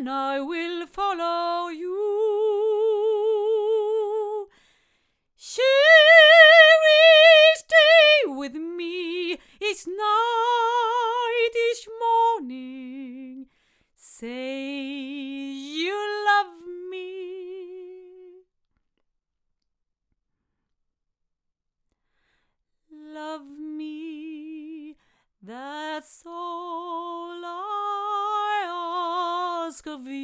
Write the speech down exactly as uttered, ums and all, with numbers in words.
then I will follow you. Cheery, stay with me, it's night, each morning. Say you love me. Love me, that's all I ask of you.